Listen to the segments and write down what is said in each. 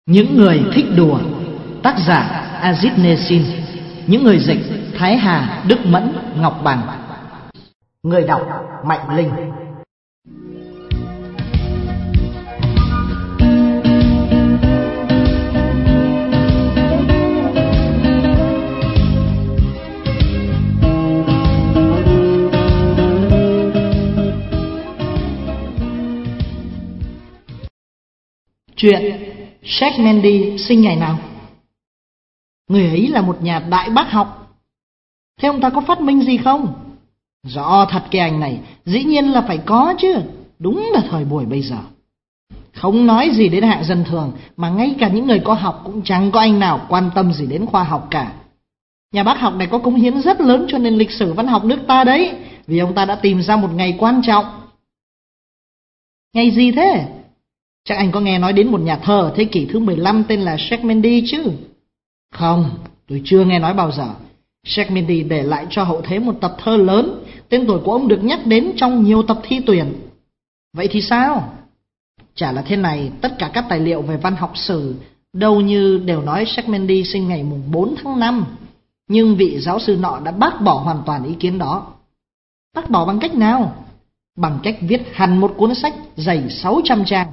Những người thích đùa. Tác giả Azit Nesin. Những người dịch Thái Hà, Đức Mẫn, Ngọc Bằng. Người đọc Mạnh Linh. Chuyện Jack Mandy sinh ngày nào? Người ấy là một nhà đại bác học. Thế ông ta có phát minh gì không? Rõ thật cái anh này, dĩ nhiên là phải có chứ. Đúng là thời buổi bây giờ. Không nói gì đến hạng dân thường, mà ngay cả những người có học cũng chẳng có anh nào quan tâm gì đến khoa học cả. Nhà bác học này có cống hiến rất lớn cho nền lịch sử văn học nước ta đấy, vì ông ta đã tìm ra một ngày quan trọng. Ngày gì thế? Chắc anh có nghe nói đến một nhà thơ ở thế kỷ thứ 15 tên là Jack Mandy chứ? Không, tôi chưa nghe nói bao giờ. Jack Mandy để lại cho hậu thế một tập thơ lớn, tên tuổi của ông được nhắc đến trong nhiều tập thi tuyển. Vậy thì sao? Chả là thế này, tất cả các tài liệu về văn học sử đâu như đều nói Jack Mandy sinh ngày mùng 4 tháng 5. Nhưng vị giáo sư nọ đã bác bỏ hoàn toàn ý kiến đó. Bác bỏ bằng cách nào? Bằng cách viết hẳn một cuốn sách dày 600 trang.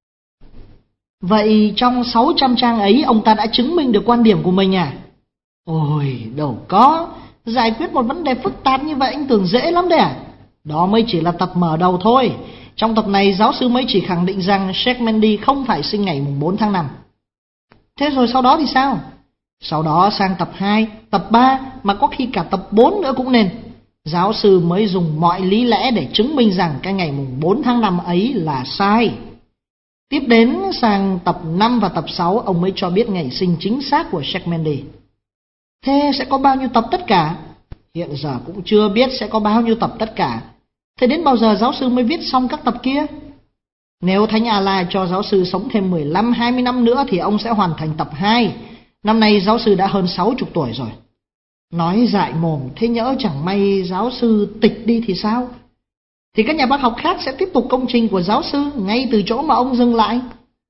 Vậy trong 600 trang ấy ông ta đã chứng minh được quan điểm của mình à? Ôi, đâu có. Giải quyết một vấn đề phức tạp như vậy anh tưởng dễ lắm đấy à? Đó mới chỉ là tập mở đầu thôi. Trong tập này giáo sư mới chỉ khẳng định rằng Jack Mandy không phải sinh ngày mùng 4 tháng 5. Thế rồi sau đó thì sao? Sau đó sang tập 2, tập 3, mà có khi cả tập 4 nữa cũng nên. Giáo sư mới dùng mọi lý lẽ để chứng minh rằng cái ngày mùng 4 tháng 5 ấy là sai. Tiếp đến sang tập 5 và tập 6 ông mới cho biết ngày sinh chính xác của Jack Mandy. Thế sẽ có bao nhiêu tập tất cả? Hiện giờ cũng chưa biết sẽ có bao nhiêu tập tất cả. Thế đến bao giờ giáo sư mới viết xong các tập kia? Nếu Thánh A-la cho giáo sư sống thêm 15-20 năm nữa thì ông sẽ hoàn thành tập 2. Năm nay giáo sư đã hơn 60 tuổi rồi. Nói dại mồm, thế nhỡ chẳng may giáo sư tịch đi thì sao? Thì các nhà bác học khác sẽ tiếp tục công trình của giáo sư ngay từ chỗ mà ông dừng lại.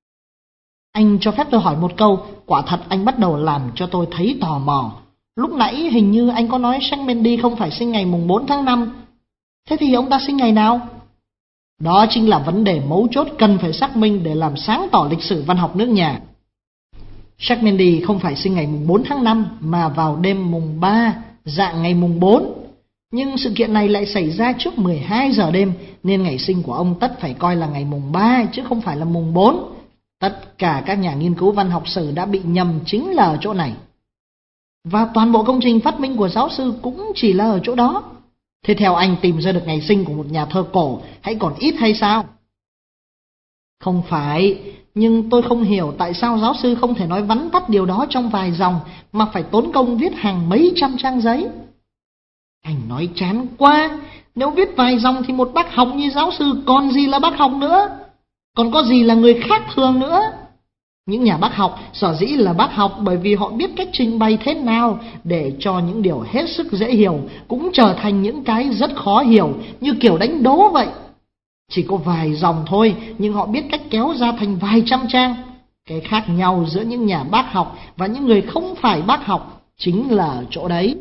Anh cho phép tôi hỏi một câu, quả thật anh bắt đầu làm cho tôi thấy tò mò. Lúc nãy hình như anh có nói Jack Mandy không phải sinh ngày mùng 4 tháng 5. Thế thì ông ta sinh ngày nào? Đó chính là vấn đề mấu chốt cần phải xác minh để làm sáng tỏ lịch sử văn học nước nhà. Jack Mandy không phải sinh ngày mùng 4 tháng 5 mà vào đêm mùng 3, dạng ngày mùng 4. Nhưng sự kiện này lại xảy ra trước 12 giờ đêm, nên ngày sinh của ông tất phải coi là ngày mùng 3 chứ không phải là mùng 4. Tất cả các nhà nghiên cứu văn học sử đã bị nhầm chính là ở chỗ này. Và toàn bộ công trình phát minh của giáo sư cũng chỉ là ở chỗ đó. Thế theo anh tìm ra được ngày sinh của một nhà thơ cổ hãy còn ít hay sao? Không phải, nhưng tôi không hiểu tại sao giáo sư không thể nói vắn tắt điều đó trong vài dòng mà phải tốn công viết hàng mấy trăm trang giấy. Anh nói chán quá, nếu viết vài dòng thì một bác học như giáo sư còn gì là bác học nữa, còn có gì là người khác thường nữa. Những nhà bác học sở dĩ là bác học bởi vì họ biết cách trình bày thế nào để cho những điều hết sức dễ hiểu cũng trở thành những cái rất khó hiểu, như kiểu đánh đố vậy. Chỉ có vài dòng thôi nhưng họ biết cách kéo ra thành vài trăm trang. Cái khác nhau giữa những nhà bác học và những người không phải bác học chính là ở chỗ đấy.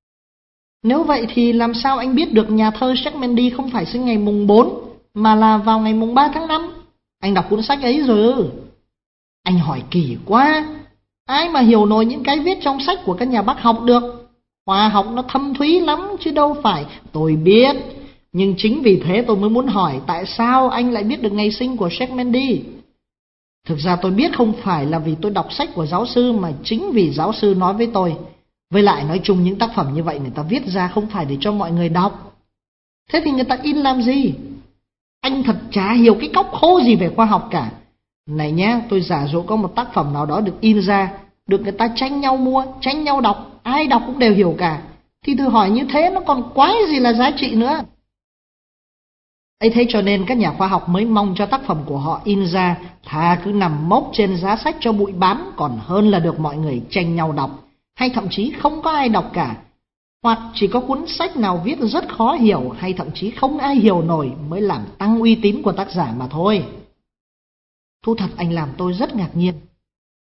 Nếu vậy thì làm sao anh biết được nhà thơ Jack Mandy không phải sinh ngày mùng 4 mà là vào ngày mùng 3 tháng 5? Anh đọc cuốn sách ấy rồi. Anh hỏi kỳ quá. Ai mà hiểu nổi những cái viết trong sách của các nhà bác học được. Khoa học nó thâm thúy lắm chứ đâu phải. Tôi biết. Nhưng chính vì thế tôi mới muốn hỏi tại sao anh lại biết được ngày sinh của Jack Mandy. Thực ra tôi biết không phải là vì tôi đọc sách của giáo sư mà chính vì giáo sư nói với tôi. Với lại nói chung những tác phẩm như vậy người ta viết ra không phải để cho mọi người đọc. Thế thì người ta in làm gì? Anh thật chả hiểu cái cóc khô gì về khoa học cả. Này nhá, tôi giả dụ có một tác phẩm nào đó được in ra, được người ta tranh nhau mua, tranh nhau đọc, ai đọc cũng đều hiểu cả. Thì thử hỏi như thế nó còn quái gì là giá trị nữa. Ấy thế cho nên các nhà khoa học mới mong cho tác phẩm của họ in ra, thà cứ nằm mốc trên giá sách cho bụi bám còn hơn là được mọi người tranh nhau đọc. Hay thậm chí không có ai đọc cả, hoặc chỉ có cuốn sách nào viết rất khó hiểu hay thậm chí không ai hiểu nổi mới làm tăng uy tín của tác giả mà thôi. Thu thật anh làm tôi rất ngạc nhiên.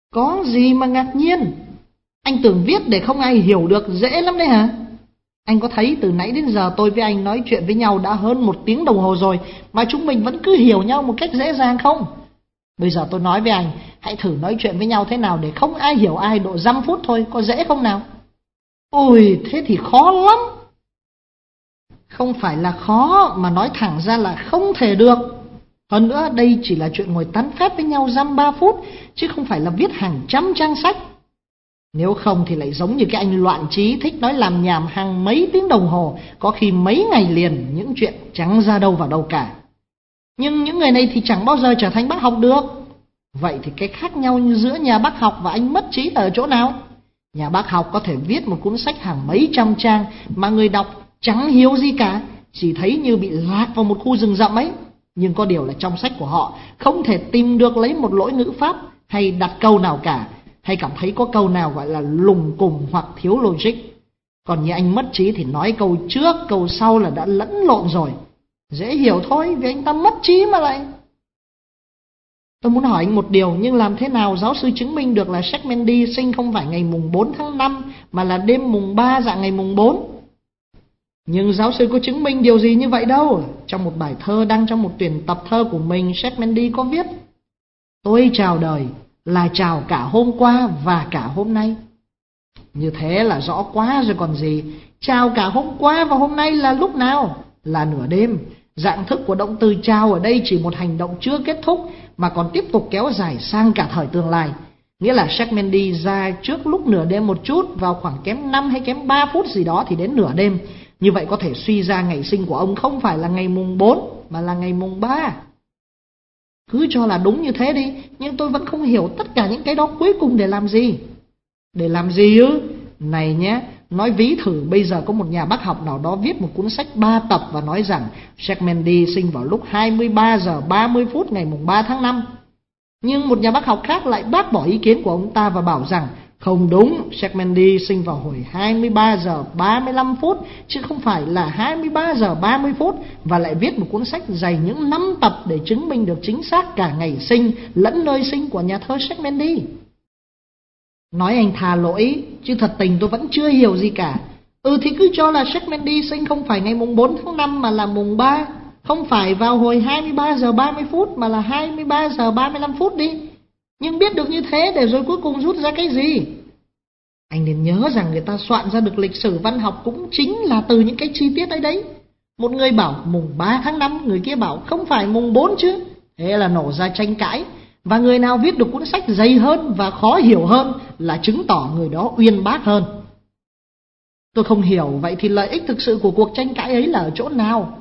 Có gì mà ngạc nhiên? Anh tưởng viết để không ai hiểu được dễ lắm đấy hả? Anh có thấy từ nãy đến giờ tôi với anh nói chuyện với nhau đã hơn 1 tiếng đồng hồ rồi mà chúng mình vẫn cứ hiểu nhau một cách dễ dàng không? Bây giờ tôi nói với anh, hãy thử nói chuyện với nhau thế nào để không ai hiểu ai độ 5 phút thôi, có dễ không nào? Ôi, thế thì khó lắm. Không phải là khó mà nói thẳng ra là không thể được. Hơn nữa đây chỉ là chuyện ngồi tán phét với nhau dăm 3 phút, chứ không phải là viết hàng trăm trang sách. Nếu không thì lại giống như cái anh loạn trí thích nói làm nhảm hàng mấy tiếng đồng hồ, có khi mấy ngày liền những chuyện chẳng ra đâu vào đâu cả. Nhưng những người này thì chẳng bao giờ trở thành bác học được. Vậy thì cái khác nhau như giữa nhà bác học và anh mất trí là ở chỗ nào? Nhà bác học có thể viết một cuốn sách hàng mấy trăm trang mà người đọc chẳng hiểu gì cả, chỉ thấy như bị lạc vào một khu rừng rậm ấy. Nhưng có điều là trong sách của họ không thể tìm được lấy một lỗi ngữ pháp hay đặt câu nào cả, hay cảm thấy có câu nào gọi là lùng cùng hoặc thiếu logic. Còn như anh mất trí thì nói câu trước câu sau là đã lẫn lộn rồi. Dễ hiểu thôi, vì anh ta mất trí mà lại. Tôi muốn hỏi anh một điều, nhưng làm thế nào giáo sư chứng minh được là Jack Mandy sinh không phải ngày mùng 4 tháng 5 mà là đêm mùng 3 dạng ngày mùng 4? Nhưng giáo sư có chứng minh điều gì như vậy đâu. Trong một bài thơ đăng trong một tuyển tập thơ của mình, Jack Mandy có viết: tôi chào đời là chào cả hôm qua và cả hôm nay. Như thế là rõ quá rồi còn gì. Chào cả hôm qua và hôm nay là lúc nào? Là nửa đêm. Dạng thức của động từ chào ở đây chỉ một hành động chưa kết thúc mà còn tiếp tục kéo dài sang cả thời tương lai. Nghĩa là Jack Mandy ra trước lúc nửa đêm một chút, vào khoảng kém 5 hay kém 3 phút gì đó thì đến nửa đêm. Như vậy có thể suy ra ngày sinh của ông không phải là ngày mùng 4 mà là ngày mùng 3. Cứ cho là đúng như thế đi, nhưng tôi vẫn không hiểu tất cả những cái đó cuối cùng để làm gì. Để làm gì ư? Này nhé, nói ví thử bây giờ có một nhà bác học nào đó viết một cuốn sách 3 tập và nói rằng Jack Mandy sinh vào lúc 23 giờ 30 phút ngày mùng 3 tháng 5. Nhưng một nhà bác học khác lại bác bỏ ý kiến của ông ta và bảo rằng không đúng, Jack Mandy sinh vào hồi 23 giờ 35 phút chứ không phải là 23 giờ 30 phút, và lại viết một cuốn sách dày những 5 tập để chứng minh được chính xác cả ngày sinh lẫn nơi sinh của nhà thơ Jack Mandy. Nói anh tha lỗi, chứ thật tình tôi vẫn chưa hiểu gì cả. Thì cứ cho là Jack Mandy sinh không phải ngày mùng 4 tháng 5 mà là mùng 3, không phải vào hồi 23 giờ 30 phút mà là 23 giờ 35 phút đi. Nhưng biết được như thế để rồi cuối cùng rút ra cái gì? Anh nên nhớ rằng người ta soạn ra được lịch sử văn học cũng chính là từ những cái chi tiết ấy đấy. Một người bảo mùng 3 tháng 5, người kia bảo không phải mùng 4 chứ. Thế là nổ ra tranh cãi. Và người nào viết được cuốn sách dày hơn và khó hiểu hơn là chứng tỏ người đó uyên bác hơn. Tôi không hiểu, vậy thì lợi ích thực sự của cuộc tranh cãi ấy là ở chỗ nào?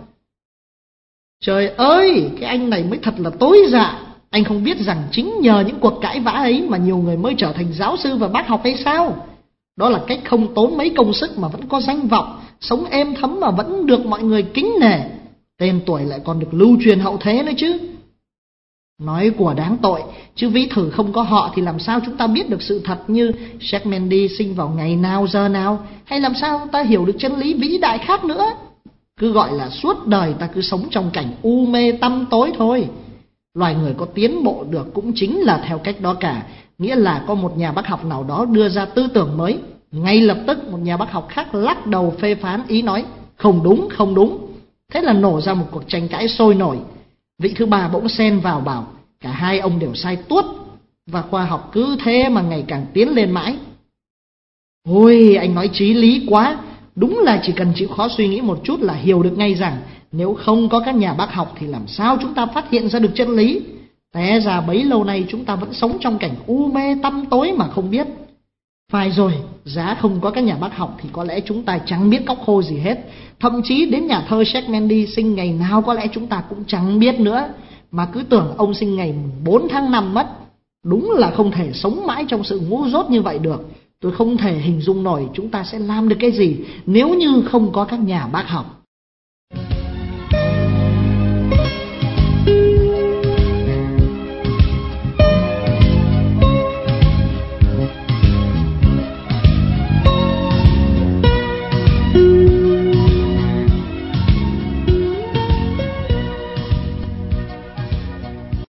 Trời ơi, cái anh này mới thật là tối dạ. Anh không biết rằng chính nhờ những cuộc cãi vã ấy mà nhiều người mới trở thành giáo sư và bác học hay sao? Đó là cách không tốn mấy công sức mà vẫn có danh vọng, sống êm thấm mà vẫn được mọi người kính nể, tên tuổi lại còn được lưu truyền hậu thế nữa chứ. Nói của đáng tội, chứ ví thử không có họ thì làm sao chúng ta biết được sự thật như Jack Mandy sinh vào ngày nào giờ nào, hay làm sao ta hiểu được chân lý vĩ đại khác nữa. Cứ gọi là suốt đời ta cứ sống trong cảnh u mê tăm tối thôi. Loài người có tiến bộ được cũng chính là theo cách đó cả. Nghĩa là có một nhà bác học nào đó đưa ra tư tưởng mới, ngay lập tức một nhà bác học khác lắc đầu phê phán, ý nói không đúng, không đúng. Thế là nổ ra một cuộc tranh cãi sôi nổi. Vị thứ ba bỗng xen vào bảo cả hai ông đều sai tuốt, và khoa học cứ thế mà ngày càng tiến lên mãi. Ôi, anh nói chí lý quá. Đúng là chỉ cần chịu khó suy nghĩ một chút là hiểu được ngay rằng nếu không có các nhà bác học thì làm sao chúng ta phát hiện ra được chân lý. Té ra bấy lâu nay chúng ta vẫn sống trong cảnh u mê tăm tối mà không biết. Phải rồi, giá không có các nhà bác học thì có lẽ chúng ta chẳng biết cóc khô gì hết. Thậm chí đến nhà thơ Jack Mandy sinh ngày nào có lẽ chúng ta cũng chẳng biết nữa, mà cứ tưởng ông sinh ngày 4 tháng 5 mất. Đúng là không thể sống mãi trong sự ngu dốt như vậy được. Tôi không thể hình dung nổi chúng ta sẽ làm được cái gì nếu như không có các nhà bác học.